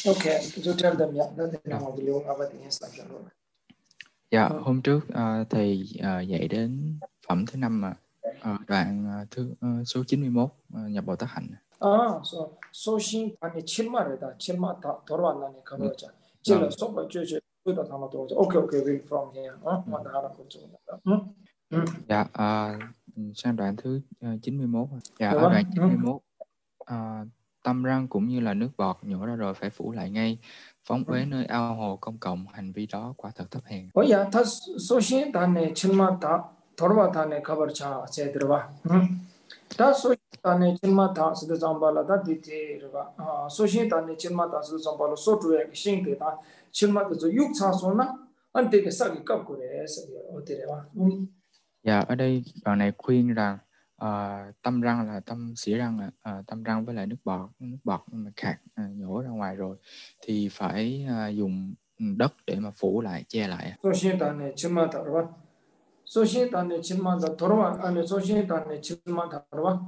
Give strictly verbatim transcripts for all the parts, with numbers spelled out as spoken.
Okay, so tell them, yeah, then they Dạ, know the Leon about the instruction. dạ Ừ. hôm trước ờ, thầy ờ, dạy đến phẩm thứ năm mà ờ, đoạn ờ, thứ ờ, số chín mươi mốt ờ, nhập Bồ Tát hạnh. 아, so 소신 아니 칠마래다. 칠마 다 돌아왔나니 가보자. 칠라 Vâng, 소바 쥐쥐 그다 담아 들어오자. 오케이, 오케이, read from here. 어, ừ. 완다 하나 보자. 응? 응. Dạ ờ, sang đoạn thứ ờ, chín mươi mốt. Dạ ở 해봐. đoạn chín mươi 응. mốt ờ, tâm răng cũng như là nước bọt nhổ ra rồi phải phủ lại ngay, phóng uế nơi ao hồ công cộng, hành vi đó quả thật thấp hèn. 어야 다 소신 단에 칠마 다 돌아왔다네 가버자. 제 들어봐. 응? 다 소신 단에 칠마 다 쓰드 잠발라다 디테르가. 아, 소신 단에 칠마 다 쓰드 잠발로 소트웨어 싱데다. 칠마도 저 육차소나 안되게 싸게 깎고 그래서 어디래와. 응. Dạ ở đây đoạn này khuyên rằng ờ, tâm răng là tâm xỉa răng, ạ. Ờ, tâm răng với lại nước bọt, nước bọt mà khạc ờ, nhổ ra ngoài rồi thì phải ờ, dùng đất để mà phủ lại, che lại. 소신단에 칠마 다르와. 소신단에 칠마 다 돌아와. 아니 소신단에 칠마 다르와.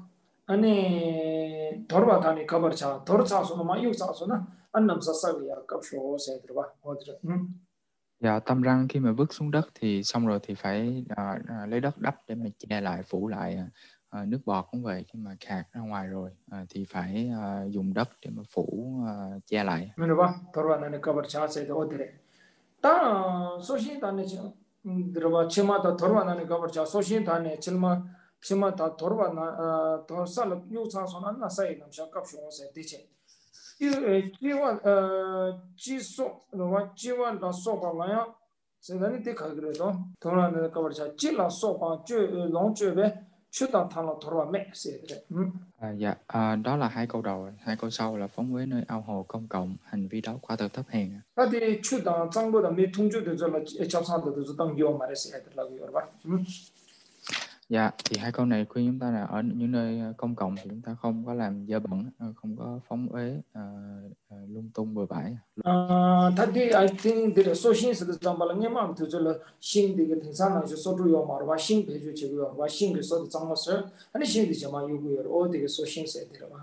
아니 돌아와다니 가버자. 돌아차소나 마 육차소나 안남사사위야 깝쇼 세들와. 어디래. 응. Dạ tâm răng khi mà vứt xuống đất thì xong rồi thì phải ờ, ờ, lấy đất đắp để mà che lại, phủ lại. Ờ, nước bọt cũng vậy, khi mà khạc ra ngoài rồi ờ, thì phải ờ, dùng đất để mà phủ ờ, che lại. 메노바 돌아와다니 가버자 세들 어디래. 다 소신단에 들어봐. 칠마다 돌아와다니 가버자. 소신단에 칠마 칠마 다 돌아와나 돌살 육차소나 안나사이 남샤 깝쇼 세디체. 지원 어 지속 너와 지원 다 소방이야. 세단이 때 가그래도 돈안에 가버자. 지라 소방 저 롱저베 추다 탄로 돌아와매 세들. 음. À, dạ à, đó là hai câu đầu. Hai câu sau là phóng uế nơi ao hồ công cộng, hành vi đó quả thật thấp hèn. 다들 추다 장보다 미 통주도 저라 잡산도 저 당겨 말했어 애들라고 여러분. 음. Dạ thì hai câu này khuyên chúng ta là ở những nơi công cộng thì chúng ta không có làm dơ bẩn, không có phóng uế uh, uh, lung tung bừa bãi. 아, 다들 I think there 소신스도 잠발랑에 마음도 저라 신되게 등산하고 소주요 말와 신 배주 지고요. 와 신그 소도 장마서 아니 신이 정말 요구요. 어디게 소신스에 들어봐.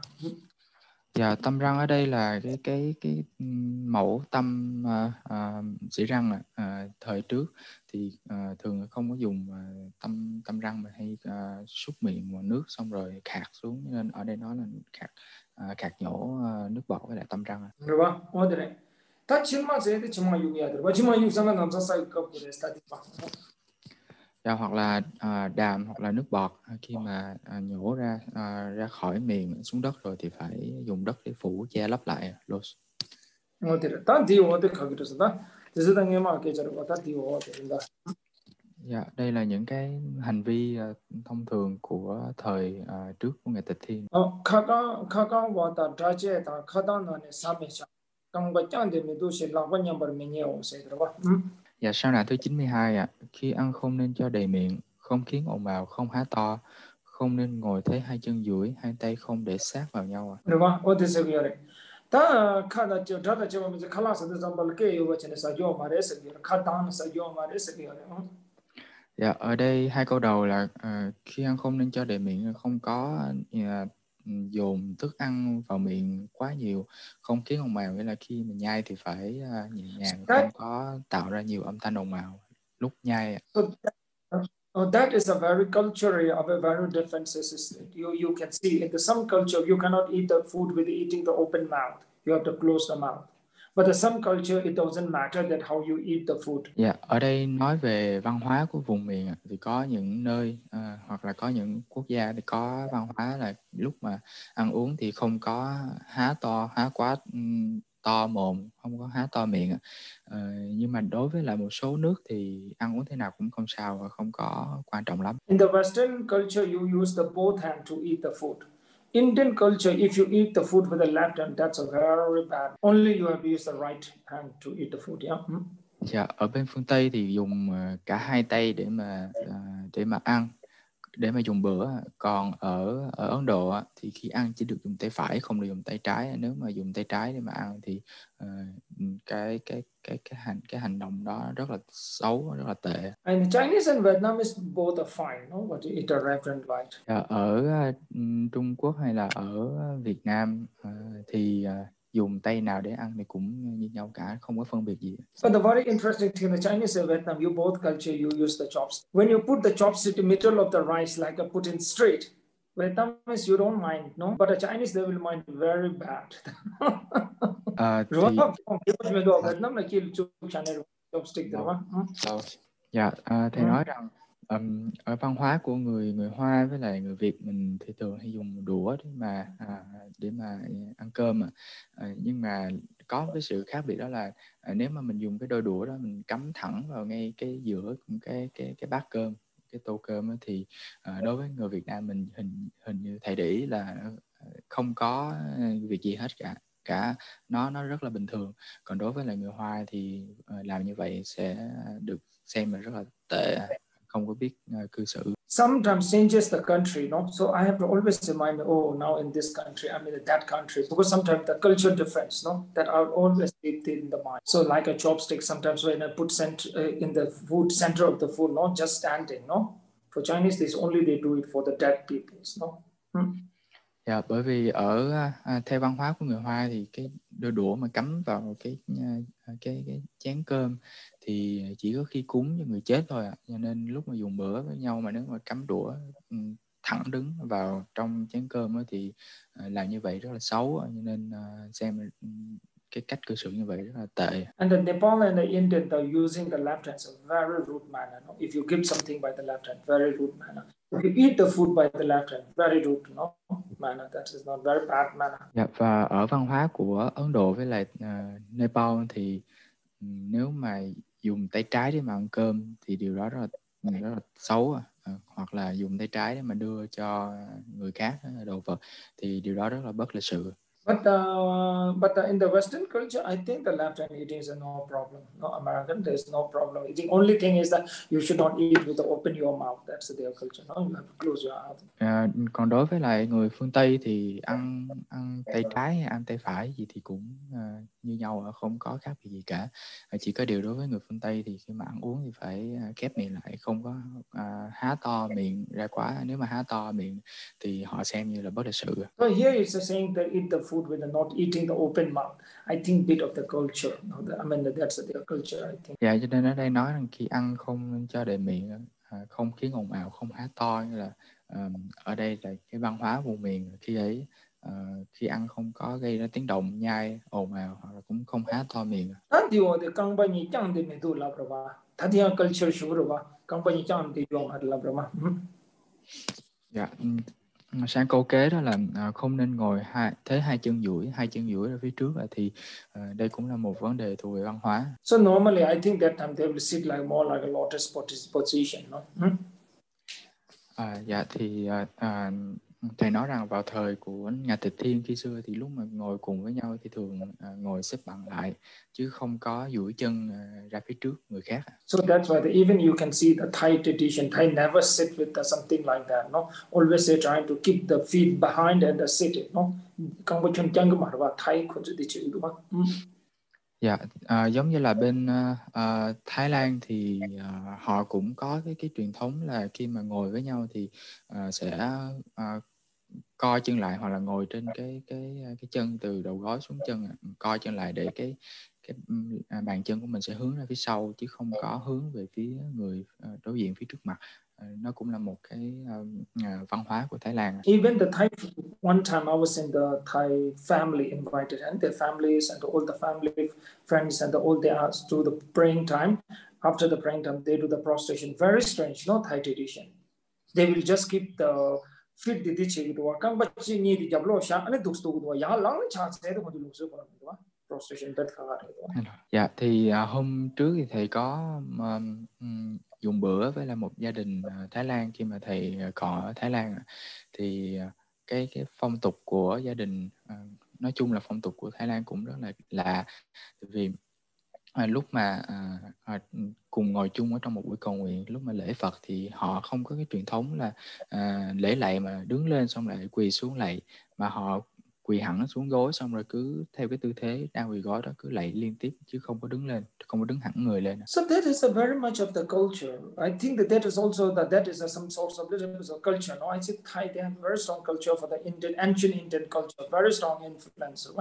Dạ tâm răng ở đây là cái cái cái ừm, mẫu tâm uh, uh, xỉ răng ạ. À, thời trước thì uh, thường không có dùng uh, tâm tâm răng mà hay uh, súc miệng vào nước xong rồi khạc xuống, nên ở đây nói là khạc uh, khạc nhổ uh, nước bọt với lại tâm răng. 들어봐. 어디래. 다 칠마세에 정말 요구야 들어봐. 정말 육상은 남자 사이 갖고 그래 스타디 봐. Dạ, hoặc là à, đàm hoặc là nước bọt khi mà à, nhổ ra à, ra khỏi miệng xuống đất rồi thì phải dùng đất để phủ che lấp lại. Los. 어디래. 다 디오 어디 가기로서 다 제사당에 맞게 저러고 다 디오 어디인다. Dạ, đây là những cái hành vi à, thông thường của thời à, trước của Ngài Tịch Thiên. 어 카가 카가 와다 다제다 카다나네 사메차. 강과 짱데 메도시 라바냐 버메니에 오세 들어봐. Dạ, sau nạn thứ chín mươi hai ạ, khi ăn không nên cho đầy miệng, không khiến ồn ào, không há to, không nên ngồi thế hai chân duỗi, hai tay không để sát vào nhau ạ. 들어봐. 어디서 그래. 다 카다 저 다다 저 먼저 칼라스도 잠발게 요버체네 사죠 마레스 카다나 사죠 마레스 그래. Dạ, ở đây hai câu đầu là uh, khi ăn không nên cho đầy miệng, không có uh, dồn thức ăn vào miệng quá nhiều, không khiến ồn ào, nghĩa là khi mà nhai thì phải uh, nhẹ nhàng, không có tạo ra nhiều âm thanh ồn ào lúc nhai. So uh, that is a very culturally of a very different system. You you can see in the some culture you cannot eat the food with eating the open mouth. You have to close the mouth. But in some culture it doesn't matter that how you eat the food. Dạ, ở đây nói về văn hóa của vùng miền thì có những nơi uh, hoặc là có những quốc gia thì có văn hóa là lúc mà ăn uống thì không có há to, há quá um, to mồm, không có há to miệng. Uh, nhưng mà đối với lại một số nước thì ăn uống thế nào cũng không sao và không có quan trọng lắm. In the Western culture, you use the both hand to eat the food. Indian culture, if you eat the food with the left hand, that's a very bad. Only you have to use the right hand to eat the food. Yeah. Hmm? Dạ, ở bên phương Tây thì dùng uh, cả hai tay để mà uh, để mà ăn, để mà dùng bữa. Còn ở ở Ấn Độ thì khi ăn chỉ được dùng tay phải, không được dùng tay trái. Nếu mà dùng tay trái để mà ăn thì uh, cái cái cái cái hành cái hành động đó rất là xấu, rất là tệ. And Chinese and Vietnamese both are fine, no? But you eat a left and right. Ở uh, Trung Quốc hay là ở Việt Nam uh, thì uh, dùng tay nào để ăn thì cũng như nhau cả, không có phân biệt gì. But the very interesting thing in the Chinese and Vietnam, you both culture, you use the chopstick. When you put the chopstick in the middle of the rice, like a put in straight, Vietnamese you don't mind, no? But the Chinese they will mind very bad. À, Đúng thì không? Vietnam là kia chụp channel chopstick đúng không? Dạ, à, thầy nói rằng um, ở văn hóa của người người Hoa với lại người Việt mình thì thường hay dùng đũa để mà à, để mà ăn cơm mà. À, nhưng mà có cái sự khác biệt đó là à, nếu mà mình dùng cái đôi đũa đó mình cắm thẳng vào ngay cái giữa cái cái cái bát cơm, cái tô cơm đó, thì à, đối với người Việt Nam mình hình hình như thầy để ý là không có việc gì hết cả cả nó nó rất là bình thường. Còn đối với lại người Hoa thì uh, làm như vậy sẽ được xem là rất là tệ, không có biết uh, cư xử. Sometimes changes the country, no? So I have to always remind me, oh, now in this country, I'm in that country, because sometimes the culture difference, no? That I always keep in the mind. So like a chopstick, sometimes when I put cent- uh, in the food, center of the food, not just standing, no? For Chinese, this only they do it for the dead peoples, no? Hmm? Dạ, bởi vì ở à, theo văn hóa của người Hoa thì cái đôi đũa mà cắm vào cái cái cái chén cơm thì chỉ có khi cúng cho người chết thôi ạ. À. Cho nên lúc mà dùng bữa với nhau mà nếu mà cắm đũa thẳng đứng vào trong chén cơm đó, thì à, làm như vậy rất là xấu. Cho nên à, xem cái cách cư xử như vậy rất là tệ. And the Nepal and the Indian, they're using the left hand in a very rude manner. No? If you give something by the left hand, very rude manner. If you eat the food by the left hand, very rude, no manner. That is not very bad manner. Dạ, và ở văn hóa của Ấn Độ với lại uh, Nepal thì um, nếu mà dùng tay trái để mà ăn cơm thì điều đó rất là rất là xấu. À, hoặc là dùng tay trái để mà đưa cho người khác đồ vật thì điều đó rất là bất lịch sự. But uh, but uh, in the Western culture, I think the left hand eating is no problem. No American, there's no problem. The only thing is that you should not eat with the open your mouth. That's their culture. No, you have to close your mouth. À, còn đối với lại người phương Tây thì ăn ăn tay trái hay ăn tay phải gì thì cũng uh, như nhau, không có khác biệt gì cả. À, chỉ có điều đối với người phương Tây thì khi mà ăn uống thì phải uh, khép miệng lại, không có uh, há to miệng ra quá. Nếu mà há to miệng thì họ xem như là bất lịch sự. So here it's saying that eat the food with not eating the open mouth. I think bit of the culture. No, the, I mean that's their culture. I think. Dạ, cho nên ở đây nói rằng khi ăn không cho đầy miệng, không khiến ồn ào, không há to, như là uh, ở đây là cái văn hóa vùng miền khi ấy uh, khi ăn không có gây ra tiếng động nhai ồn ào, hoặc là cũng không há to miệng. Điều thì công bao nhiêu chẳng thì mình tu làm rồi mà, thật thì culture sure rồi mà, công bao nhiêu chẳng thì dùng hạt làm rồi mà. Dạ. Sang câu kế đó là uh, không nên ngồi hai, thế hai chân duỗi, hai chân duỗi ở phía trước, uh, thì uh, đây cũng là một vấn đề thuộc về văn hóa. So normally I think that time they will sit like more like a lotus position, no? Hmm? À, dạ thì uh, uh, thầy nói rằng vào thời của nhà Tịch Thiên khi xưa thì lúc mà ngồi cùng với nhau thì thường uh, ngồi xếp bằng lại chứ không có duỗi chân uh, ra phía trước người khác. So that's why the, even you can see the Thai tradition, Thai never sit with the, something like that, no? Always they trying to keep the feet behind and the sit it, no? Không có chân chân cái mặt vào Thai cũng sẽ đi chịu đúng không? Dạ, à, giống như là bên uh, Thái Lan thì uh, họ cũng có cái cái truyền thống là khi mà ngồi với nhau thì uh, sẽ uh, co chân lại, hoặc là ngồi trên cái cái cái chân từ đầu gối xuống chân, co chân lại để cái cái uh, bàn chân của mình sẽ hướng ra phía sau chứ không có hướng về phía người uh, đối diện phía trước mặt. Uh, nó cũng là một cái uh, uh, văn hóa của Thái Lan. Even the Thai, one time I was in the Thai family invited, and their families and all the family friends and the, all they asked to the praying time. After the praying time, they do the prostration. Very strange, no Thai tradition. They will just keep the feet the ditching to work. But she need the jablo sha and dukes to do ya long chance they don't do so for prostration that. Dạ thì uh, hôm trước thì thầy có um, um, dùng bữa với là một gia đình uh, Thái Lan khi mà thầy uh, còn ở Thái Lan, thì uh, cái cái phong tục của gia đình uh, nói chung là phong tục của Thái Lan cũng rất là lạ, vì À, lúc mà à, à, cùng ngồi chung ở trong một buổi cầu nguyện, lúc mà lễ Phật thì họ không có cái truyền thống là à, lễ lạy mà đứng lên xong lại quỳ xuống lạy, mà họ quỳ hẳn xuống gối xong rồi cứ theo cái tư thế đang quỳ gối đó cứ lạy liên tiếp chứ không có đứng lên, không có đứng hẳn người lên. So that is a very much of the culture. I think that that is also that that is a, some sort of little bit of culture. No, I think Thai they have very strong culture for the Indian ancient Indian culture, very strong influence. Right?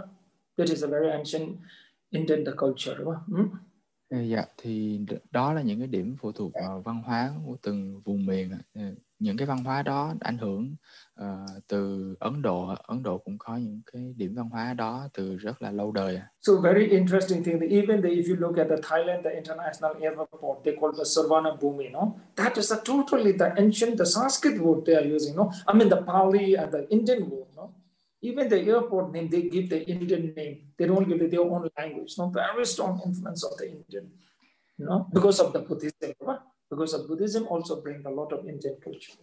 That is a very ancient Indian culture, đúng không? Ừ. Dạ, thì đó là những cái điểm phụ thuộc vào văn hóa của từng vùng miền. Những cái văn hóa đó ảnh hưởng uh, từ Ấn Độ. Ấn Độ cũng có những cái điểm văn hóa đó từ rất là lâu đời. So very interesting thing that even the, if you look at the Thailand, the international airport, they call the Sarvanabhumi, no? That is a totally the ancient, the Sanskrit word they are using, no? I mean the Pali and the Indian word, no? Even the airport name, they give the Indian name. They don't give it their own language, no? Very strong influence of the Indian, you know, because of the Buddhism, right? Because of Buddhism also bring a lot of Indian culture.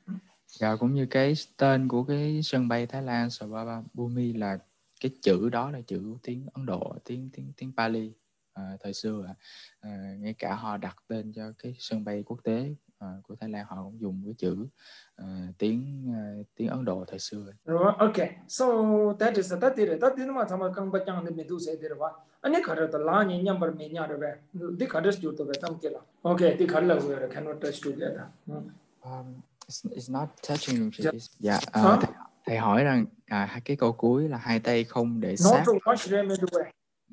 Dạ, cũng như cái tên của cái sân bay Thái Lan Sarvanabhumi là cái chữ đó là chữ tiếng Ấn Độ, tiếng tiếng tiếng Pali à, thời xưa. À, ngay cả họ đặt tên cho cái sân bay quốc tế à, của Thái Lan, họ cũng dùng cái chữ à, tiếng à, tiếng Ấn Độ thời xưa. Okay, so that is that is that is mà thằng càng bắt chăng nên tu sẽ được vậy. Anh ấy khởi đầu là những nhầm bờ mình nhớ rồi. Đi khởi đầu chút thôi tâm kia là. Okay, đi khởi đầu rồi cannot touch together. Um, it's, it's not touching. Yeah. It's, dạ, uh, huh? thầy, thầy hỏi rằng à, cái câu cuối là hai tay không để sát. Not to wash them in the way.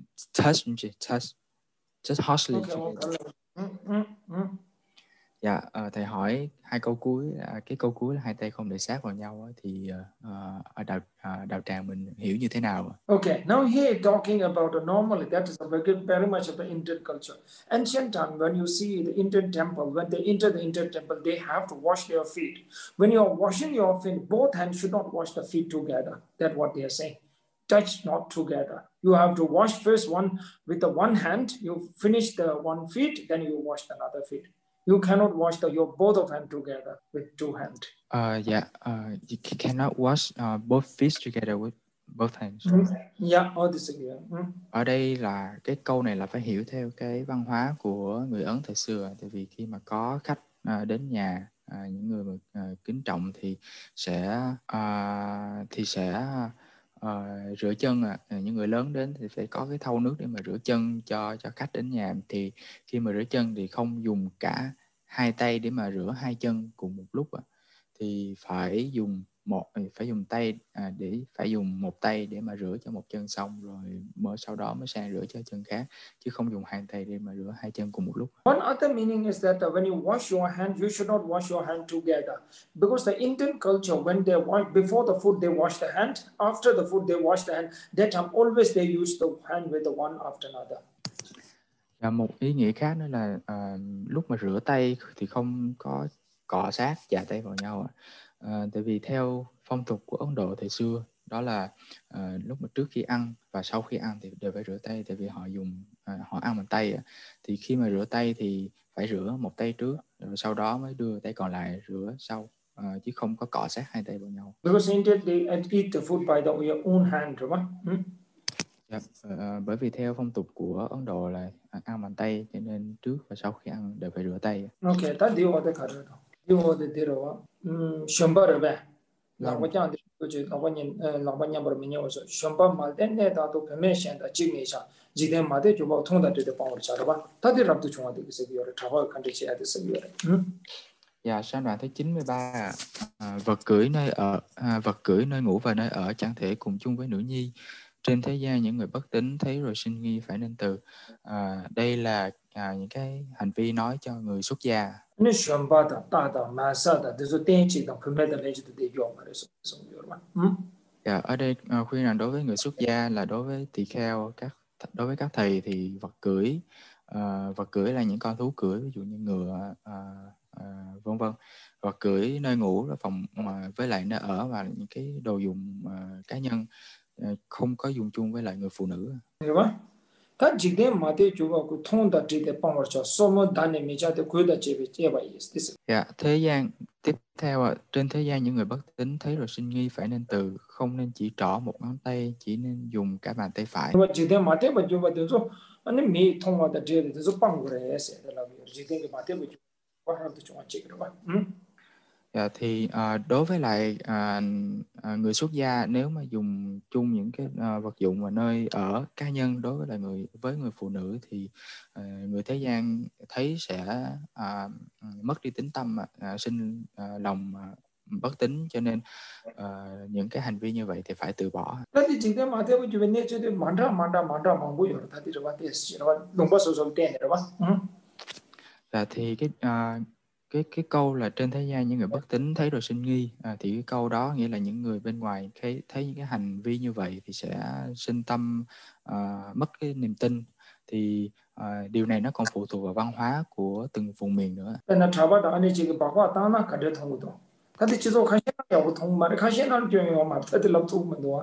Touch, touch, just harshly. Okay, okay. Mm, mm, mm. Dạ, uh, thầy hỏi hai câu cuối, uh, cái câu cuối là hai tay không để sát vào nhau uh, thì uh, ở đạo uh, đạo tràng mình hiểu như thế nào? Okay, now here talking about uh, normally that is a very, very much of the Indian culture. Ancient time when you see the Indian temple, when they enter the Indian temple, they have to wash their feet. When you are washing your feet, both hands should not wash the feet together. That's what they are saying. Touch not together. You have to wash first one with the one hand. You finish the one feet, then you wash another feet. You cannot wash the, your both of them together with two hands. Uh, yeah, uh, you cannot wash uh, both feet together with both hands. Mm-hmm. Yeah, all this again. Mm-hmm. Ở đây là cái câu này là phải hiểu theo cái văn hóa của người Ấn thời xưa. Tại vì khi mà có khách uh, đến nhà, uh, những người mà uh, kính trọng thì sẽ uh, thì sẽ uh, rửa chân. À. Những người lớn đến thì phải có cái thau nước để mà rửa chân cho cho khách đến nhà. Thì khi mà rửa chân thì không dùng cả hai tay để mà rửa hai chân cùng một lúc. À. Thì phải dùng một phải dùng tay à, để phải dùng một tay để mà rửa cho một chân xong rồi mới sau đó mới sang rửa cho chân khác, chứ không dùng hai tay để mà rửa hai chân cùng một lúc. One other meaning is that uh, when you wash your hand, you should not wash your hand together, because the Indian culture, when they wash before the food they wash the hand, after the food they wash the hand. That time always they use the hand with the one after another. Và một ý nghĩa khác nữa là uh, lúc mà rửa tay thì không có cọ sát chà tay vào nhau. À, tại vì theo phong tục của Ấn Độ thời xưa đó là uh, lúc mà trước khi ăn và sau khi ăn thì đều phải rửa tay, tại vì họ dùng uh, họ ăn bằng tay. Thì khi mà rửa tay thì phải rửa một tay trước rồi sau đó mới đưa tay còn lại rửa sau, uh, chứ không có cọ sát hai tay vào nhau. Because in India they eat the food by the your own hand, right? Hmm? Yep. Uh, bởi vì theo phong tục của Ấn Độ là ăn bằng tay, cho nên trước và sau khi ăn đều phải rửa tay. Okay, that điều ở đây khởi đầu. Điều ở đây điều um shamba rồi bé. Lão quan trọng thì tôi lão quan nhân lão quan nhân bờ mình nhớ rồi. Shamba mà đến đây ta tôi permission đã chịu này sao? Chỉ để mà để cho bảo thông đạt được bảo sao rồi. Ta đi làm tôi chung thì cái gì rồi. Thảo hỏi căn chỉ là cái gì rồi. Dạ, sang đoạn thứ chín mươi ba, à, vật cưỡi nơi ở à, vật cưỡi nơi ngủ và nơi ở chẳng thể cùng chung với nữ nhi. Trên thế gian những người bất tín thấy rồi sinh nghi phải nên từ. À, đây là à, những cái hành vi nói cho người xuất gia. Nên shamba da ta da ma sa da để rồi tiền chỉ đồng phơi da lấy cho để dùng mà rồi xong rồi mà. Dạ, ở đây à, khuyên rằng đối với người xuất gia là đối với tỳ kheo, các đối với các thầy thì vật cưỡi à, vật cưỡi là những con thú cưỡi, ví dụ như ngựa, à, à, vân vân. Vật cưỡi nơi ngủ là phòng à, với lại nơi ở và những cái đồ dùng à, cá nhân à, không có dùng chung với lại người phụ nữ. Đúng không? Các chỉ để mà để chú vào cái thông đạt chỉ để bằng vào cho số một đàn này mình cho để quyết định chế về chế vậy. Dạ, thế gian tiếp theo trên thế gian những người bất tín thấy rồi sinh nghi phải nên từ, không nên chỉ trỏ một ngón tay, chỉ nên dùng cả bàn tay phải. chỉ để mà để mà chú vào để cho anh mi thông vào để chế để cho bằng cái sẽ là chỉ để mà để mà chú vào để cho anh chế được không? Dạ, thì à, đối với lại à, à, người xuất gia nếu mà dùng chung những cái à, vật dụng và nơi ở cá nhân đối với lại người với người phụ nữ thì à, người thế gian thấy sẽ à, mất đi tín tâm, à, sinh à, lòng à, bất tín, cho nên uh, những cái hành vi như vậy thì phải từ bỏ. Tadi jingde mate bu juve ne chude mandra mandra mandra mangbu yor tadi rwa tes rwa longba so so ten rwa. Và thì cái uh, cái cái câu là trên thế gian những người bất tín thấy rồi sinh nghi, à, thì cái câu đó nghĩa là những người bên ngoài thấy thấy những cái hành vi như vậy thì sẽ sinh tâm uh, mất cái niềm tin. Thì uh, điều này nó còn phụ thuộc vào văn hóa của từng vùng miền nữa. Na chaba da ane chige bakwa ta na ka de thong do. Tadi chizo khashe na ya bu thong ma khashe na pyo yo ma tadi lab thu ma do.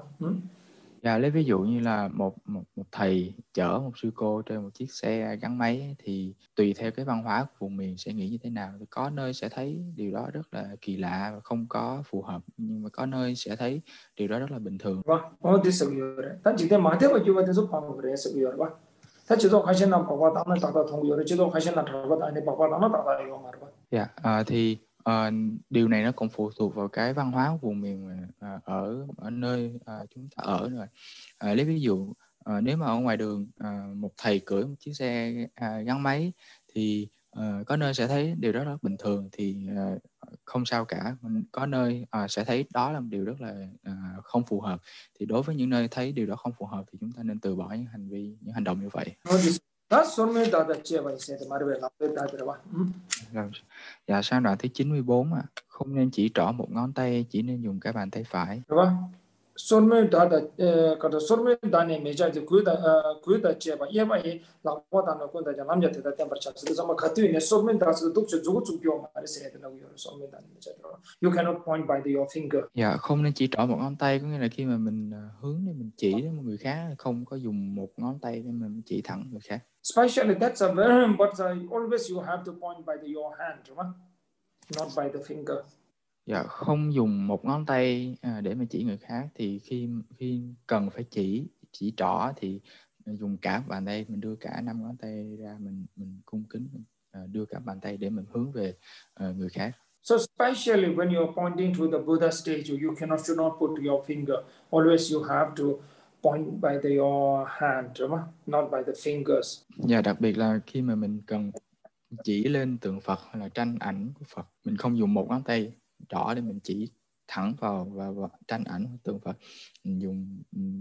Và lấy ví dụ như là một một một thầy chở một sư cô trên một chiếc xe gắn máy, thì tùy theo cái văn hóa của vùng miền sẽ nghĩ như thế nào. Thì có nơi sẽ thấy điều đó rất là kỳ lạ và không có phù hợp, nhưng mà có nơi sẽ thấy điều đó rất là bình thường. Ba, oh this is yo re. Ta jingde mate bu juve de so pa mo re se yo ba. Ta chizo khashe na bakwa ta na ta ta thong yo re chizo khashe na thaba da ane bakwa ta na ta ta yo ma ba. Dạ, à, thì à, điều này nó còn phụ thuộc vào cái văn hóa của vùng miền mà, à, ở ở nơi à, chúng ta ở rồi. À, lấy ví dụ à, nếu mà ở ngoài đường à, một thầy cưỡi một chiếc xe à, gắn máy thì à, có nơi sẽ thấy điều đó rất bình thường, thì à, không sao cả. Có nơi à, sẽ thấy đó là một điều rất là à, không phù hợp. Thì đối với những nơi thấy điều đó không phù hợp thì chúng ta nên từ bỏ những hành vi, những hành động như vậy. Ta sorme da da che ba se de marbe la de da ba. Rồi. Dạ, sang đoạn thứ chín mươi bốn ạ. Không nên chỉ trỏ một ngón tay, chỉ nên dùng cả bàn tay phải. Ba. Sorme da da ka da sorme da ne me ja de ku da ku da che ba ye ba ye la wa da no ku da ja nam ja de da tem par cha se ma khatu ne sorme da se duk che zu zu pyo ma se de na yo sorme da ne ja de. You cannot point by the, your finger. Dạ, không nên chỉ trỏ một ngón tay, có nghĩa là khi mà mình uh, hướng để mình chỉ đến một người khác, không có dùng một ngón tay để mình chỉ thẳng người khác. Especially that's a very but uh, always you have to point by the, your hand, right? Not by the finger. Dạ, không dùng một ngón tay à, để mà chỉ người khác, thì khi khi cần phải chỉ chỉ trỏ thì dùng cả bàn tay, mình đưa cả năm ngón tay ra, mình mình cung kính, mình uh, đưa cả bàn tay để mình hướng về uh, người khác. So especially when you are pointing to the Buddha statue, you cannot should not put your finger. Always you have to point by the, your hand, right? Not by the fingers. Dạ, đặc biệt là khi mà mình cần chỉ lên tượng Phật hay là tranh ảnh của Phật, mình không dùng một ngón tay trỏ để mình chỉ thẳng vào và, và tranh ảnh của tượng Phật, mình dùng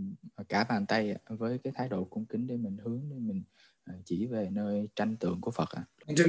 cả bàn tay với cái thái độ cung kính để mình hướng, để mình chỉ về nơi tranh tượng của Phật ạ.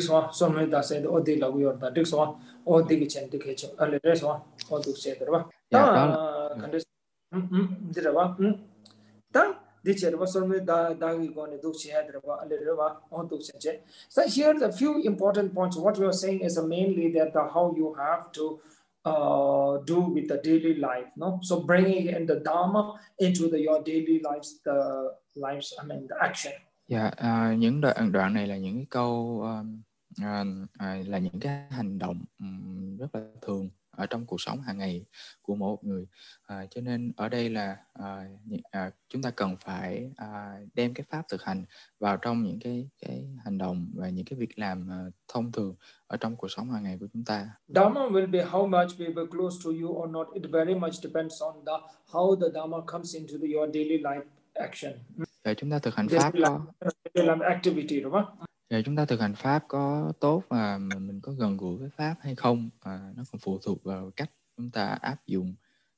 Di cherba sorme da dagi go ne dukchi hadraba alirwa on dukchi che. So here the few important points. What we are saying is mainly that the, how you have to uh, do with the daily life, no? So bringing in the Dharma into the your daily lives, the lives, I mean the action. Dạ, uh, những đoạn đoạn này là những cái câu um, uh, uh, là những cái hành động um, rất là thường ở trong cuộc sống hàng ngày của mỗi một người, à, cho nên ở đây là à, à, chúng ta cần phải à, đem cái pháp thực hành vào trong những cái cái hành động và những cái việc làm à, thông thường ở trong cuộc sống hàng ngày của chúng ta. Dharma will be how much people close to you or not. It very much depends on the how the Dharma comes into the, your daily life action. Và chúng ta thực hành pháp có làm activity, đúng không? Và chúng ta thực hành pháp có tốt và mình có gần gũi với pháp hay không, à, nó còn phụ thuộc vào cách chúng ta áp dụng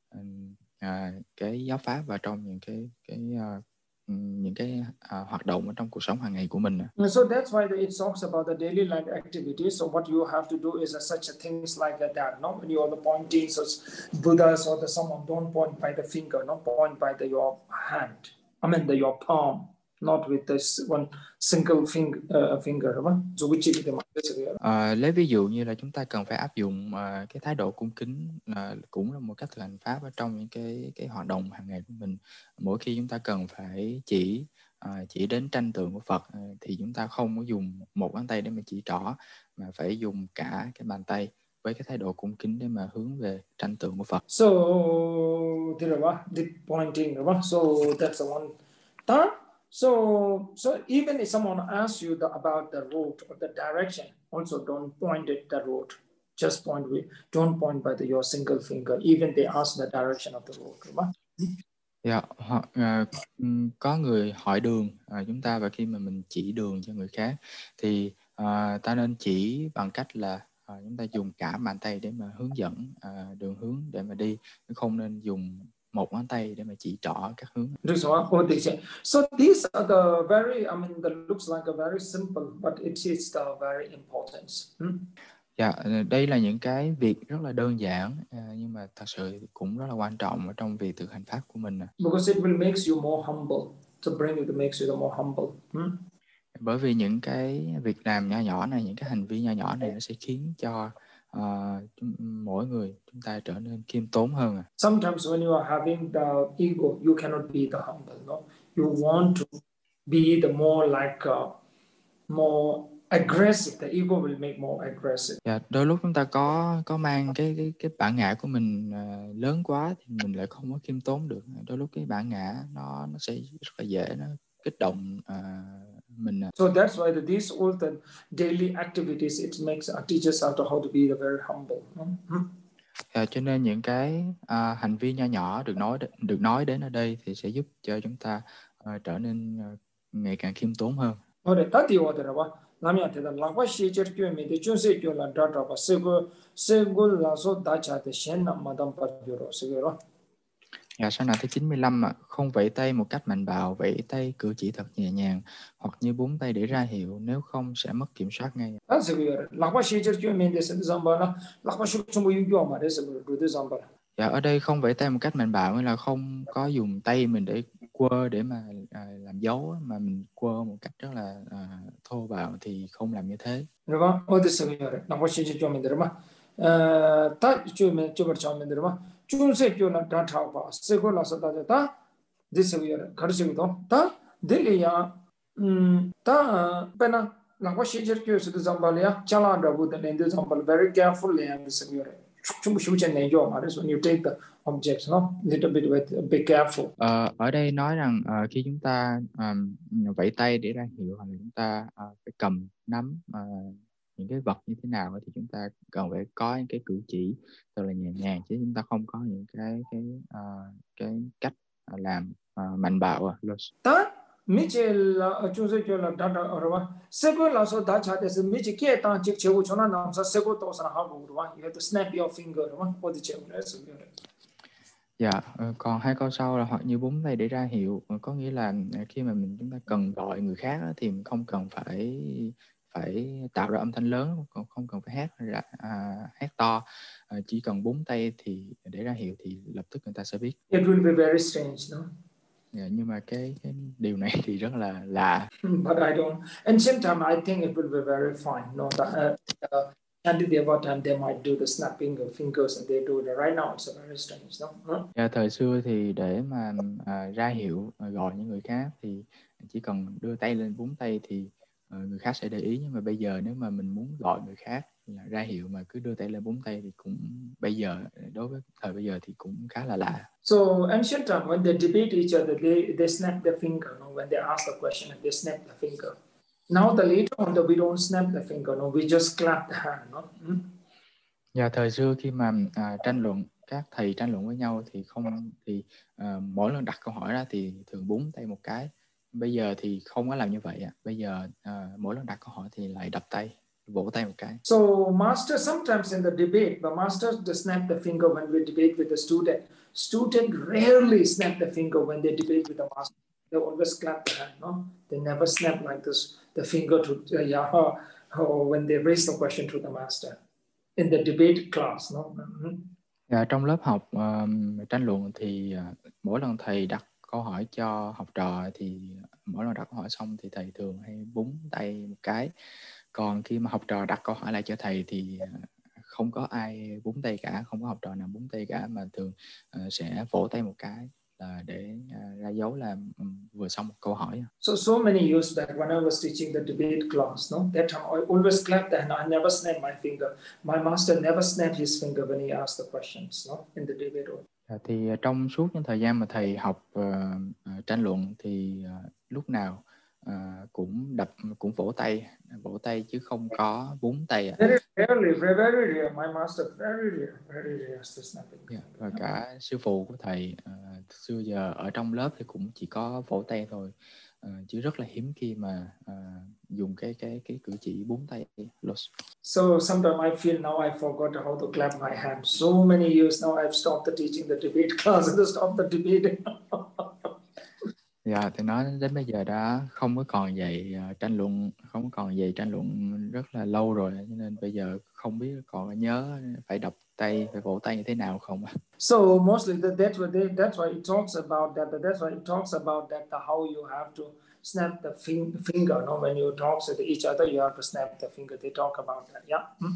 à, cái giáo pháp vào trong những cái cái uh, những cái uh, hoạt động ở trong cuộc sống hàng ngày của mình. So that's why it talks about the daily life activities. So what you have to do is a, such a things like that. No, when you are the pointing, so Buddhas or the someone don't point by the finger, no, point by the your hand. I mean the your palm. Not with this one single finger, uh, finger, đúng không? À, lấy ví dụ như là chúng ta cần phải áp dụng uh, cái thái độ cung kính là cũng là một cách thực hành pháp ở trong những cái cái hoạt động hàng ngày của mình. Mỗi khi chúng ta cần phải chỉ uh, chỉ đến tranh tượng của Phật uh, thì chúng ta không có dùng một ngón tay để mà chỉ trỏ, mà phải dùng cả cái bàn tay với cái thái độ cung kính để mà hướng về tranh tượng của Phật. So, the pointing, so that's the one. That So, so even if someone asks you the, about the road or the direction, also don't point at the road. Just point with, don't point by the, your single finger. Even they ask the direction of the road. Dạ, yeah, hoặc uh, có người hỏi đường uh, chúng ta, và khi mà mình chỉ đường cho người khác thì uh, ta nên chỉ bằng cách là uh, chúng ta dùng cả bàn tay để mà hướng dẫn uh, đường hướng để mà đi, không nên dùng một ngón tay để mà chỉ trỏ các hướng. So these are the very, I mean, that looks like a very simple, but it is the very important. Hmm? Dạ, đây là những cái việc rất là đơn giản, nhưng mà thật sự cũng rất là quan trọng ở trong việc thực hành pháp của mình. Because it will make you more humble. To bring you to make you more humble. Hmm? Bởi vì những cái việc làm nhỏ nhỏ này, những cái hành vi nhỏ nhỏ này nó sẽ khiến cho uh, mỗi người chúng ta trở nên khiêm tốn hơn. Sometimes when you are having the ego, you cannot be the humble. No, you want to be the more like uh, more aggressive. The ego will make more aggressive. Dạ, đôi lúc chúng ta có có mang cái cái cái bản ngã của mình uh, lớn quá thì mình lại không có khiêm tốn được. Đôi lúc cái bản ngã nó nó sẽ rất là dễ nó kích động uh, mình. So that's why the, these all the daily activities it makes uh, teaches us how to be the very humble. Mm-hmm. À, cho nên những cái à, hành vi nho nhỏ được nói được nói đến ở đây thì sẽ giúp cho chúng ta uh, trở nên uh, ngày càng khiêm tốn hơn. Ore tati odera ba lamya te da lagwa shecher kyo me de chunse kyo la data ba sego sego la so da cha te shen na madam par yoro sego. Dạ, sang đoạn thứ chín mươi lăm ạ, không vẫy tay một cách mạnh bạo, vẫy tay cử chỉ thật nhẹ nhàng hoặc như búng tay để ra hiệu, nếu không sẽ mất kiểm soát ngay. Ta sego yoro lagwa shecher kyo me de se zamba la lagwa shuk chumbu yu yo ma de sego do de zamba. Dạ, ở đây không vẫy tay một cách mạnh bạo nghĩa là không có dùng tay mình để quơ để mà à, làm dấu, mà mình quơ một cách rất là à, thô bạo thì không làm như thế. Rồi ba, ở đây sego yoro lagwa shecher kyo me de ma ta kyo me kyo bar cha me de ma chunse kyo la data ba sego la so da ta de sego yoro kar sego do ta de ya ta pena lagwa shecher kyo se de zamba ya chala da bu de de zamba very carefully and the sego yoro. When you take the objects, no, little bit with be careful. Ờ, ở đây nói rằng uh, khi chúng ta um, vẫy tay để ra hiệu hoặc là chúng ta uh, phải cầm nắm uh, những cái vật như thế nào thì chúng ta cần phải có những cái cử chỉ thật là nhẹ nhàng, chứ chúng ta không có những cái cái uh, cái cách uh, làm uh, mạnh bạo. Ta Michel chunse kyo la data orwa sego la so da cha des michi ke ta chik chego chona nam sa sego to sa ha bu orwa you have to snap your finger orwa for the chego la so. Dạ, còn hai câu sau là hoặc như búng tay để ra hiệu, có nghĩa là khi mà mình chúng ta cần gọi người khác thì mình không cần phải phải tạo ra âm thanh lớn, còn không cần phải hét ra à, hét to, à, chỉ cần búng tay thì để ra hiệu thì lập tức người ta sẽ biết. It will be very strange, no? Dạ, nhưng mà cái, cái điều này thì rất là lạ. But I don't. And same time, I think it will be very fine. No, that uh, uh, and the about time they might do the snapping of fingers and they do it right now. It's very strange, no? Huh? Dạ, thời xưa thì để mà à, ra hiệu à, gọi những người khác thì chỉ cần đưa tay lên búng tay thì à, người khác sẽ để ý, nhưng mà bây giờ nếu mà mình muốn gọi người khác là ra hiệu mà cứ đưa tay lên búng tay thì cũng bây giờ đối với thời bây giờ thì cũng khá là lạ. So ancient time when they debate each other, they they snap their finger. No, when they ask a question, and they snap the finger. Now the later on, the we don't snap the finger. No, we just clap the hand. No. Hmm? Và thời xưa khi mà à, tranh luận các thầy tranh luận với nhau thì không thì à, mỗi lần đặt câu hỏi ra thì thường búng tay một cái. Bây giờ thì không có làm như vậy ạ. Bây giờ à, mỗi lần đặt câu hỏi thì lại đập tay, vỗ tay một cái. So master sometimes in the debate, the master just snap the finger when we debate with the student. Student rarely snap the finger when they debate with the master. They always clap the hand. No, they never snap like this the finger to uh, yeah, or, or when they raise the question to the master in the debate class. No. Mm-hmm. Và trong lớp học uh, tranh luận thì uh, mỗi lần thầy đặt câu hỏi cho học trò thì mỗi lần đặt câu hỏi xong thì thầy thường hay búng tay một cái. Còn khi mà học trò đặt câu hỏi lại cho thầy thì uh, không có ai búng tay cả, không có học trò nào búng tay cả, mà thường uh, sẽ vỗ tay một cái là để uh, ra dấu là um, vừa xong một câu hỏi. So so many years back when I was teaching the debate class, no, that time I always clapped and I never snapped my finger. My master never snapped his finger when he asked the questions, no, in the debate room. Thì trong suốt những thời gian mà thầy học uh, uh, tranh luận thì uh, lúc nào uh, cũng đập cũng vỗ tay, vỗ tay chứ không có búng tay. Very rarely, very rare. My master very rare, very rare to snapping. Yeah, và cả sư phụ của thầy uh, xưa giờ ở trong lớp thì cũng chỉ có vỗ tay thôi. uh, chứ rất là hiếm khi mà uh, dùng cái cái cái cử chỉ búng tay. So sometimes I feel now I forgot how to clap my hands. So many years now I've stopped the teaching the debate class and stopped the debating. Dạ, thì nói đến bây giờ đã không có còn dạy uh, tranh luận, không có còn dạy tranh luận rất là lâu rồi, cho nên bây giờ không biết còn nhớ phải đập tay, phải vỗ tay như thế nào không. So mostly that, that's what they, that's why it talks about that. That's why it talks about that the, how you have to snap the fing, finger. No, when you talk to each other, you have to snap the finger. They talk about that. Yeah. Hmm?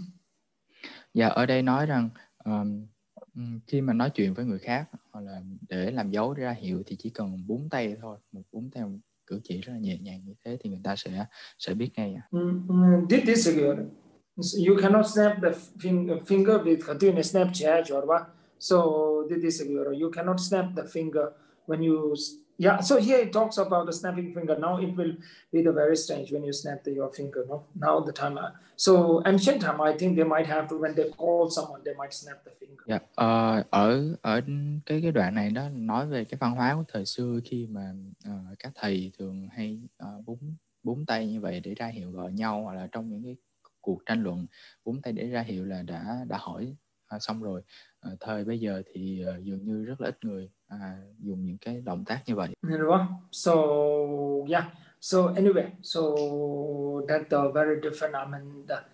Dạ, ở đây nói rằng um, khi mà nói chuyện với người khác hoặc là để làm dấu ra hiệu thì chỉ cần búng tay thôi, một búng tay, một cử chỉ rất là nhẹ nhàng như thế thì người ta sẽ sẽ biết ngay. Mm, did this again. You cannot snap the finger with continuous Snapchat or what. So did this again. You cannot snap the finger when you. Yeah, so here it talks about the snapping finger. Now it will be the very strange when you snap the, your finger. No, now the time. Uh, so ancient time, I think they might have to when they call someone, they might snap the finger. Dạ, uh, ở ở cái cái đoạn này đó nói về cái văn hóa của thời xưa khi mà uh, các thầy thường hay uh, búng búng tay như vậy để ra hiệu gọi nhau, hoặc là trong những cái cuộc tranh luận búng tay để ra hiệu là đã đã hỏi uh, xong rồi. Uh, thời bây giờ thì uh, dường như rất là ít người uh, dùng những cái động tác như vậy. So yeah, so anyway, so that's the very different. I mean the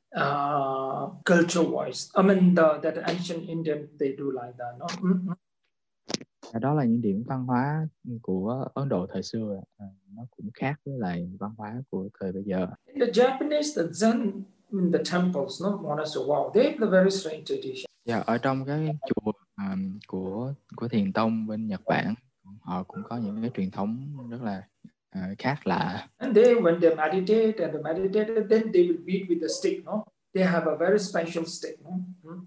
uh, culture wise. I mean the that ancient Indian they do like that. No. Mm-hmm. Đó là những điểm văn hóa của Ấn Độ thời xưa, à, nó cũng khác với lại văn hóa của thời bây giờ. In the Japanese, the Zen in the temples, no monastery, wow, they have the very strange tradition. Dạ, ở trong cái chùa um, của của Thiền tông bên Nhật Bản, họ cũng có những cái truyền thống rất là uh, khác lạ. And they, when they meditate and they meditate, then they will beat with the stick, no? They have a very special stick, no? Hmm?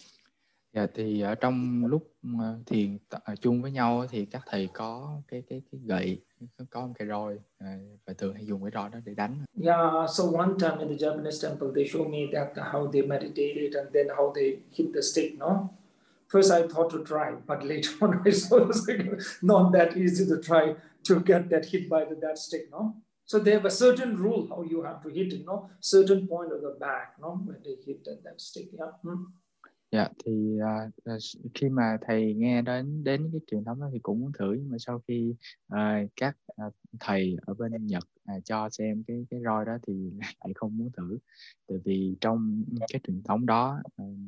Dạ, thì ở trong lúc uh, thiền uh, chung với nhau thì các thầy có cái cái cái gậy, có một cái roi, uh, và thường hay dùng cái roi đó để đánh. Yeah, so one time in the Japanese temple, they show me that how they meditated and then how they hit the stick, no? First I thought to try, but later on I saw it's not that easy to try to get that hit by the, that stick, no? So they have a certain rule how you have to hit it, no? Certain point of the back, no? When they hit that, that stick, yeah. Hmm? Dạ, thì uh, khi mà thầy nghe đến đến cái truyền thống đó thì cũng muốn thử, nhưng mà sau khi uh, các uh, thầy ở bên Nhật uh, cho xem cái cái roi đó thì lại không muốn thử, tại vì trong cái truyền thống đó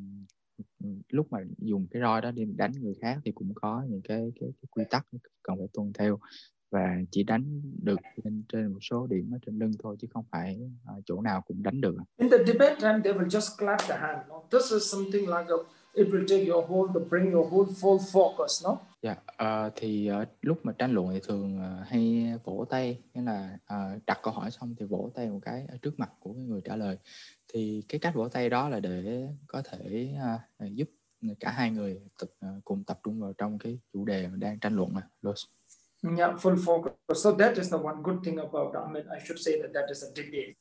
uh, lúc mà dùng cái roi đó đi đánh người khác thì cũng có những cái cái, cái quy tắc cần phải tuân theo, và chỉ đánh được trên, trên một số điểm ở trên lưng thôi, chứ không phải uh, chỗ nào cũng đánh được. In the debate time, they will just clap the hand. No? This is something like a, it will take your whole, to bring your whole full focus, no? Dạ, uh, thì uh, lúc mà tranh luận thì thường uh, hay vỗ tay, nghĩa là uh, đặt câu hỏi xong thì vỗ tay một cái ở trước mặt của cái người trả lời. Thì cái cách vỗ tay đó là để có thể uh, giúp cả hai người tập, uh, cùng tập trung vào trong cái chủ đề mà đang tranh luận. Uh. Yeah, full focus. So that is the one good thing about, I mean, I should say that that is a debate.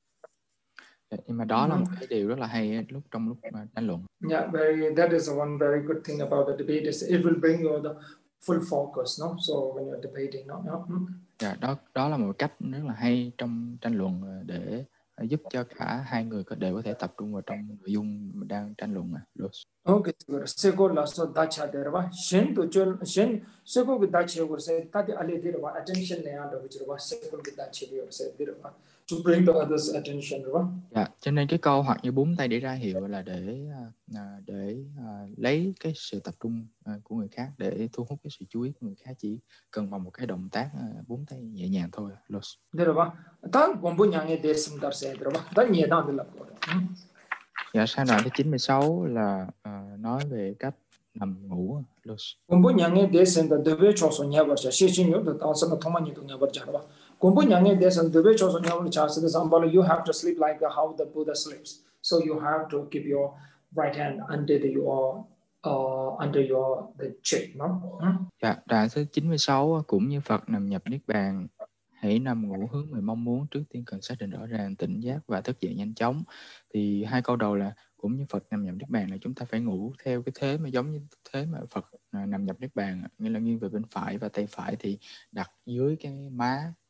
Nhưng mà đó là một cái điều rất là hay lúc trong lúc mà tranh luận. Yeah, very, that is one very good thing about the debate is it will bring you the full focus, no? So when you're debating, no? Yeah. Yeah, đó đó là một cách rất là hay trong tranh luận để giúp cho cả hai người có đều có thể tập trung vào trong nội dung mà đang tranh luận. Okay, seko la so dacha derwa shin to chon shin seko ge dacha go se ta de ale derwa attention ne ando go seko ge dacha yo se derwa to bring the others attention rồi. Dạ, cho nên cái câu hoặc như búng tay để ra hiệu là để để uh, lấy cái sự tập trung uh, của người khác, để thu hút cái sự chú ý của người khác, chỉ cần bằng một cái động tác uh, búng tay nhẹ nhàng thôi. Được rồi, ta cũng muốn nhang để xem dar se được rồi, ta nhẹ đang được rồi. Dạ, sang đoạn thứ chín mươi sáu là uh, nói về cách nằm ngủ. 공부 양에 대해서는 대외 조선 냐버자 시신요도 따서는 통만이도 냐버자 봐. 공부 양에 대해서는 대외 조선 냐버 자스도 sample you have to sleep like how the Buddha sleeps. So you have to keep your right hand under the, your uh, under your the cheek, no? Hmm? Dạ, đoạn thứ chín mươi sáu cũng như Phật nằm nhập niết bàn, hãy nằm ngủ hướng người mong muốn, trước tiên cần xác định rõ ràng, tỉnh giác và thức dậy nhanh chóng. Thì hai câu đầu là cũng như Phật nằm nhập niết bàn là chúng ta phải ngủ theo cái thế mà giống như thế mà Phật nằm nhập niết bàn, nghĩa là nghiêng về bên phải, và tay phải thì đặt dưới cái má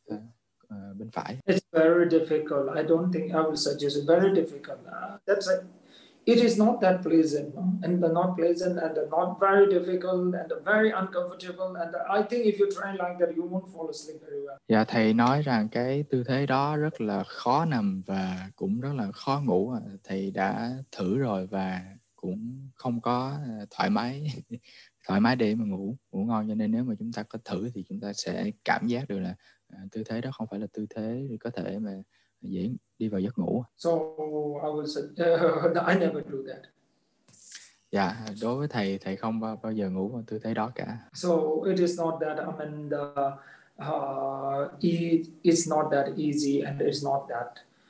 uh, uh, bên phải. It's very difficult. I don't think I would suggest it. Very difficult. Uh, that's a, it is not that pleasant, no? And the not pleasant and the not very difficult and the very uncomfortable. And the, I think if you try like that, you won't fall asleep very well. Dạ thầy nói rằng cái tư thế đó rất là khó nằm và cũng rất là khó ngủ. ạ. Thầy đã thử rồi và cũng không có uh, thoải mái thoải mái để mà ngủ ngủ ngon, cho nên nếu mà chúng ta có thử thì chúng ta sẽ cảm giác được là uh, tư thế đó không phải là tư thế để có thể mà dễ đi vào giấc ngủ. So I would say uh, I never do that. Dạ, đối với thầy, thầy không bao, bao giờ ngủ vào tư thế đó cả. So it is not that, I mean, the, uh, it, it's not that easy and it's not that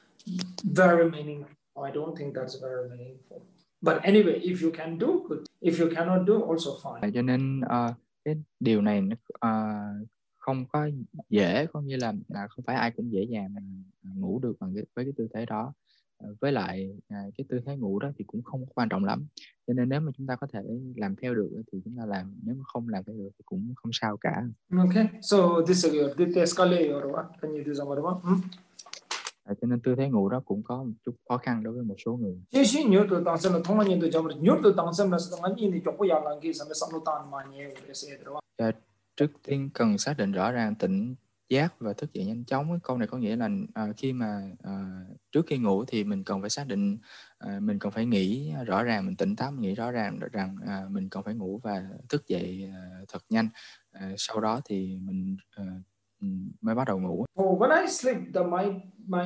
very meaningful. I don't think that's very meaningful. But anyway, if you can do, good. If you cannot do, also fine. Cho nên uh, cái điều này nó uh, không có dễ, có nghĩa là uh, không phải ai cũng dễ dàng ngủ được bằng cái, với cái tư thế đó. Uh, với lại uh, cái tư thế ngủ đó thì cũng không quan trọng lắm. Cho nên nếu mà chúng ta có thể làm theo được thì chúng ta làm, nếu mà không làm theo được thì cũng không sao cả. Okay, so this is your this escalate or what? Can you do something about? Hmm? À, cho nên tư thế ngủ đó cũng có một chút khó khăn đối với một số người. 제시 뉴도 당선은 통화년도 잡으러 뉴도 당선에서 당연히 조금 야간 기사에 삼로단 많이 그래서 얘들아. À, trước tiên cần xác định rõ ràng tỉnh giác và thức dậy nhanh chóng. Cái câu này có nghĩa là à, khi mà à, trước khi ngủ thì mình cần phải xác định, à, mình cần phải nghĩ rõ ràng, mình tỉnh táo, mình nghĩ rõ ràng rằng à, mình cần phải ngủ và thức dậy à, thật nhanh. À, sau đó thì mình à, mới bắt đầu ngủ. Oh, when I sleep, the my my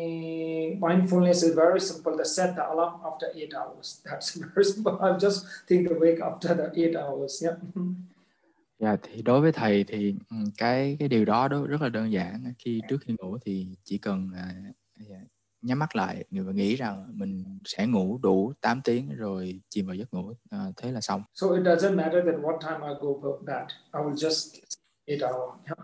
mindfulness is very simple. To set the alarm after eight hours. That's very simple. I just think to wake after the eight hours. Yeah. Dạ, thì đối với thầy thì cái cái điều đó rất là đơn giản. Khi trước khi ngủ thì chỉ cần à, nhắm mắt lại và nghĩ rằng mình sẽ ngủ đủ tám tiếng rồi chìm vào giấc ngủ, à, thế là xong. So it doesn't matter that what time I go to bed. I will just eight hours. Yeah.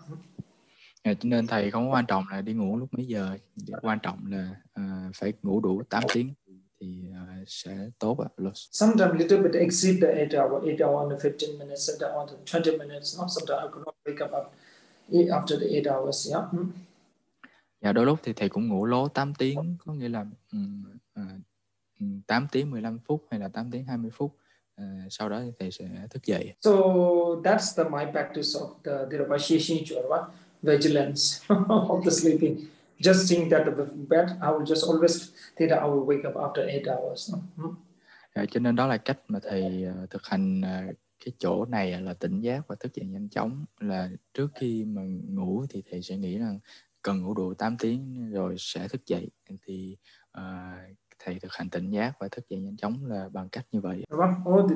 À, cho nên thầy không có quan trọng là đi ngủ lúc mấy giờ, quan trọng là à, phải ngủ đủ tám tiếng thì uh, sẽ tốt ạ. Sometimes little bit exceed the eight hour, eight hour and fifteen minutes, sometimes on twenty minutes. No, sometimes I could not wake up after the eight hours. Yeah. Dạ, đôi lúc thì thầy cũng ngủ lố tám tiếng, có nghĩa là um, uh, tám tiếng mười lăm phút hay là tám tiếng hai mươi phút. Uh, sau đó thì thầy sẽ thức dậy. So that's the my practice of the Dhirabhashishi Chorva, vigilance of the sleeping. Just think that the bed, I will just always think that I will wake up after eight hours. No? À, cho nên đó là cách mà thầy uh, thực hành uh, cái chỗ này là tỉnh giác và thức dậy nhanh chóng. Là trước khi mà ngủ thì thầy sẽ nghĩ rằng cần ngủ đủ tám tiếng rồi sẽ thức dậy. Thì uh, thầy thực hành tỉnh giác và thức dậy nhanh chóng là bằng cách như vậy. Oh,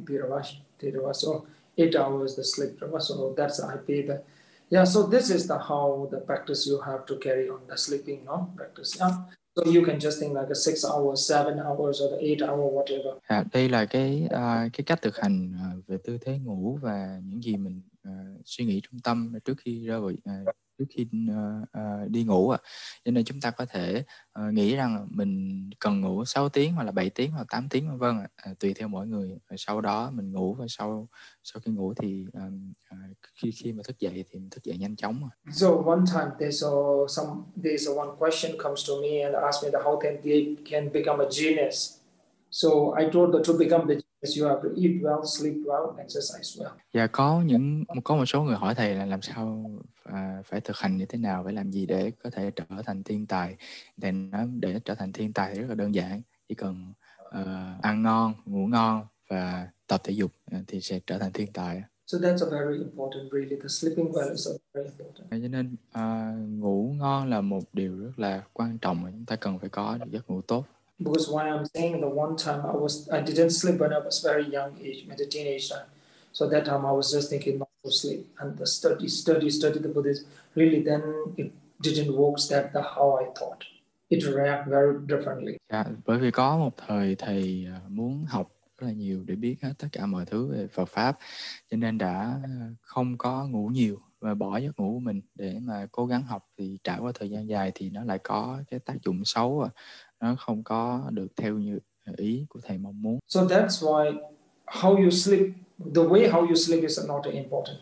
so eight hours the sleep. So that's I pay the. Yeah, so this is the how the practice you have to carry on the sleeping, no practice. Yeah. So you can just think like a six hours, seven hours, or the eight hour, whatever. À, đây là cái uh, cái cách thực hành uh, về tư thế ngủ và những gì mình uh, suy nghĩ trong tâm trước khi rơi vào uh, trước khi uh, uh, đi ngủ. À. Cho nên chúng ta có thể uh, nghĩ rằng mình cần ngủ sáu tiếng hoặc là bảy tiếng hoặc tám tiếng, vân vân, à, tùy theo mỗi người. Và sau đó mình ngủ và sau sau khi ngủ thì um, uh, khi khi mà thức dậy thì mình thức dậy nhanh chóng. So one time there's a, some there's a one question comes to me and asked me that how can they can become a genius. So I told them to become the genius you have to eat well, sleep well, exercise well. Và có những có một số người hỏi thầy là làm sao à, phải thực hành như thế nào, phải làm gì để có thể trở thành thiên tài. Để để trở thành thiên tài thì rất là đơn giản, chỉ cần uh, ăn ngon, ngủ ngon và tập thể dục thì sẽ trở thành thiên tài. So that's a very important, really. The sleeping well is a very important. Cho nên uh, ngủ ngon là một điều rất là quan trọng mà chúng ta cần phải có được giấc ngủ tốt. Because why I'm saying the one time I was I didn't sleep when I was very young age, maybe teenage time. So that time I was just thinking not to sleep and the study, study, study the Buddhism. Really, then it didn't work that the how I thought. It react very differently. Dạ, bởi vì có một thời thầy muốn học rất là nhiều để biết hết tất cả mọi thứ về Phật pháp, cho nên đã không có ngủ nhiều và bỏ giấc ngủ của mình để mà cố gắng học. Thì trải qua thời gian dài thì nó lại có cái tác dụng xấu, nó không có được theo như ý của thầy mong muốn. So that's why how you sleep, the way how you sleep is not important.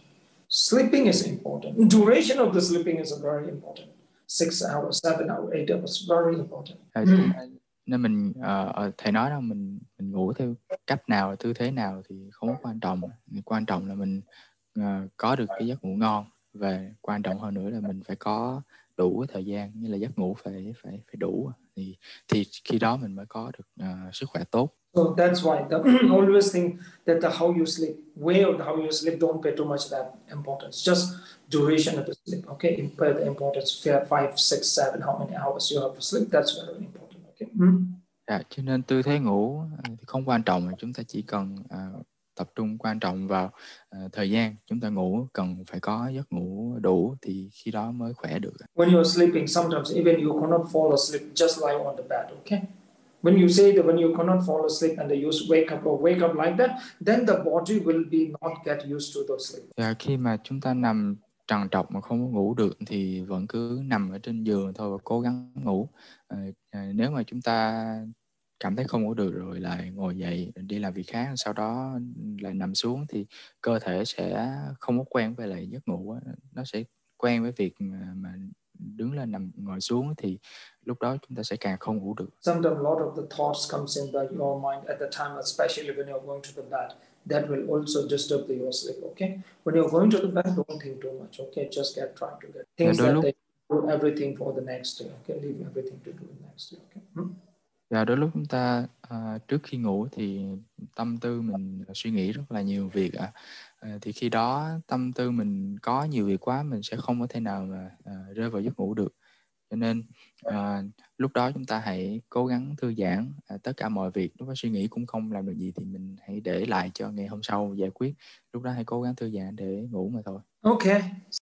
Sleeping is important. Duration of the sleeping is very important. Six hours, seven hours, eight hours, very important. À, cho nên, nên mình ờ, ờ, thầy nói rằng mình mình ngủ theo cách nào, tư thế nào thì không có quan trọng. Quan trọng là mình ờ, có được cái giấc ngủ ngon, và quan trọng hơn nữa là mình phải có đủ cái thời gian, như là giấc ngủ phải phải phải đủ, thì thì khi đó mình mới có được ờ, sức khỏe tốt. So that's why the always think that the how you sleep, way of how you sleep, don't pay too much that importance. Just duration of the sleep, okay? Pay the importance. Five, six, seven, how many hours you have to sleep? That's very important, okay? Mm. Dạ, cho nên tư thế ngủ ờ, thì không quan trọng, mà chúng ta chỉ cần ờ, tập trung quan trọng vào ờ, thời gian chúng ta ngủ, cần phải có giấc ngủ đủ thì khi đó mới khỏe được. When you're sleeping, sometimes even you cannot fall asleep, just lie on the bed, okay? When you say that when you cannot fall asleep and you wake up or wake up like that, then the body will be not get used to the sleep. Và khi mà chúng ta nằm trằn trọc mà không có ngủ được thì vẫn cứ nằm ở trên giường thôi và cố gắng ngủ. Ờ, ờ, nếu mà chúng ta cảm thấy không ngủ được rồi lại ngồi dậy đi làm việc khác, sau đó lại nằm xuống thì cơ thể sẽ không có quen với lại giấc ngủ á. Nó sẽ quen với việc mà, mà đứng lên nằm ngồi xuống, thì lúc đó chúng ta sẽ càng không ngủ được. Sometimes a lot of the thoughts comes in the, your mind at the time, especially when you're going to the bed. That will also disturb the, your sleep, okay? When you're going to the bed, don't think too much, okay? Just get try to get things đôi that lúc they do everything for the next day, okay? Leave everything to do the next day, okay? Hmm? Và đôi lúc chúng ta à, trước khi ngủ thì tâm tư mình suy nghĩ rất là nhiều việc ạ. À, thì khi đó tâm tư mình có nhiều việc quá, mình sẽ không có thể nào mà à, rơi vào giấc ngủ được. Cho nên à, lúc đó chúng ta hãy cố gắng thư giãn, à, tất cả mọi việc lúc đó suy nghĩ cũng không làm được gì thì mình hãy để lại cho ngày hôm sau giải quyết. Lúc đó hãy cố gắng thư giãn để ngủ mà thôi. Okay.